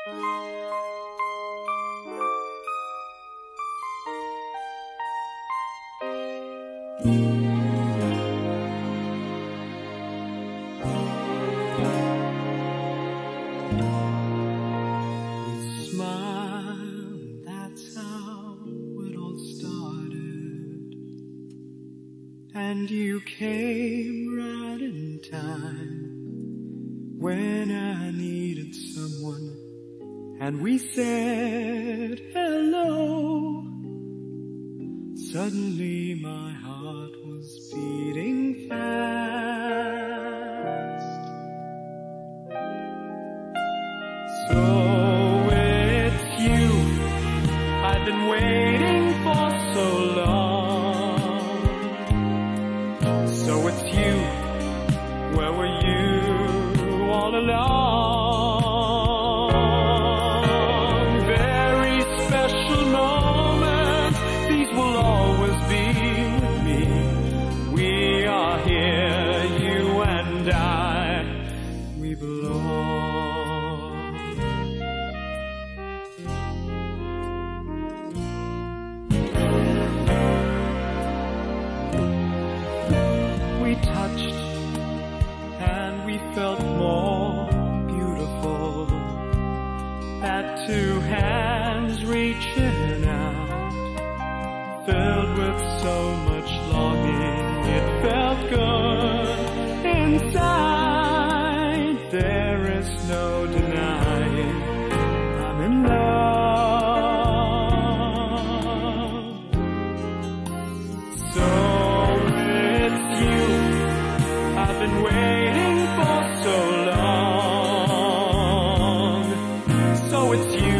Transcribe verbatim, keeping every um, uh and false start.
And you came right in time when I needed someone, and we said hello. Suddenly my heart was beating fast. So it's you I've been waiting for so long. So it's you, where were you all along? Very special moments, these will always be with me. We are here, you and I, we belong. We touched and we felt more beautiful. That two hands reaching out, filled with so much longing, it felt good inside. There is no denying I'm in love. So I've been waiting for so long. So it's you